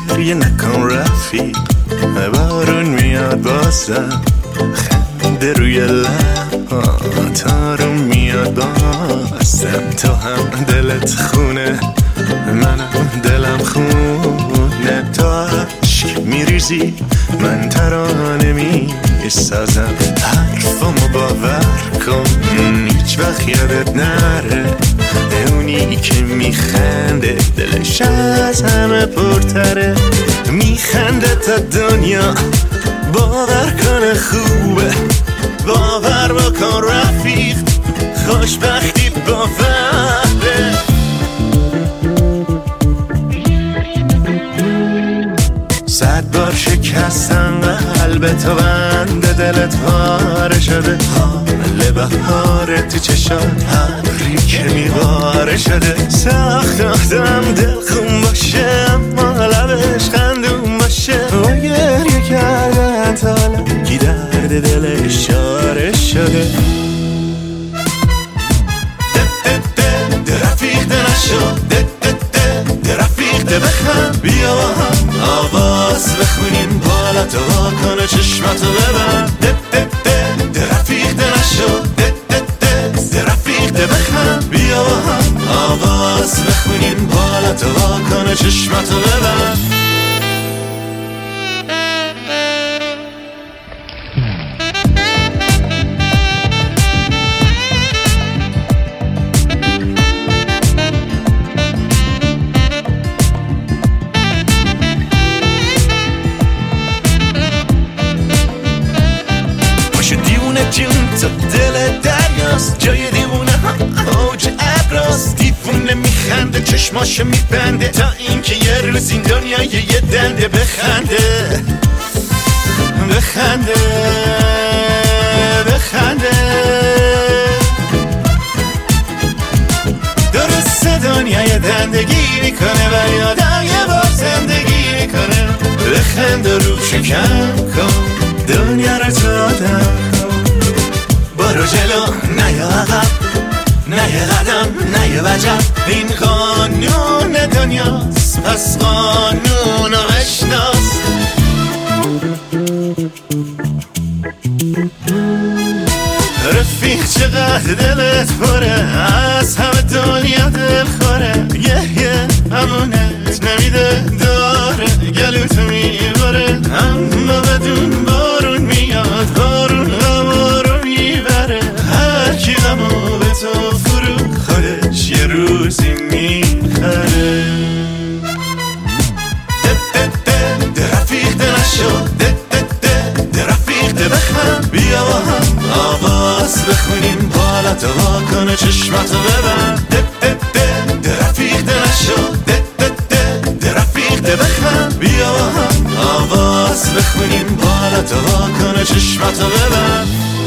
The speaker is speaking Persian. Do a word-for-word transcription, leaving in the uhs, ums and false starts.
گریه نکن رفیق، بارون میاد بازم، خنده روی لبات آروم میاد بازم. تو هم دلت خونه، منم دلم خونه، تو عشق میریزی من ترانه میسازم. حرفامو باور کن هیچ وقت یادت نره، اونی که میخنده دلش از همه پرتره. میخنده تا دنیا باور کنه خوبه، باور بکن رفیق خوشبختی باوره. صد بار شکستن قلب تو، بند دلت پاره شده، حال بهاره تو چشات ابری که میباره شده. سخت آدم دل خون باشه اما لبش خندون باشه، و گریه کردن تا حالا کی درد دلش چاره شده. رفیق ده نشو، ده ده ده ده رفیق ده بخند، بیا با هم آواز بخونیم، بالا تو واکنه چشمتو ببند. ده ده ده ده رفیق ده نشو، ده ده ده ده رفیق ده بخند، بیا با هم آواز بخونیم، بالا تو واکنه چشمتو ببند. جون تو دل دریاست، جای دیوونه ها اوج ابراست. دیوونه میخنده چشماشو میبنده، تا اینکه یه روز این دنیا یه دنده بخنده بخنده بخنده. درسته دنیا یه دندگی میکنه ولی آدم یه بار زندگی میکنه. بخنده رو شکم کن دنیا رو تو آدم، برو جلو نه یا عقب، نه یه قدم نه یه وجب. این قانون دنیاست پس قانون رو بشناس. رفیق چقدر دلت پره، از همه دنیا دل خوره. یه یه همونت نمیده داره، گلوتو میباره اما بدون بارون میاد، بارون غما رو میبره. هر کی غمو به تو فرو خودش یه روزی میخره. ده ده ده ده رفیق ده نشو، ده ده ده ده رفیق ده بخند، بیا با هم آواز بخونیم، بالا تو واکنه چشمتو ببند. ده ده ده ده رفیق ده نشو، ده ده ده ده رفیق ده بخند، بیا با هم آواز بخونیم، بالا تو واکنه چشمتو ببند.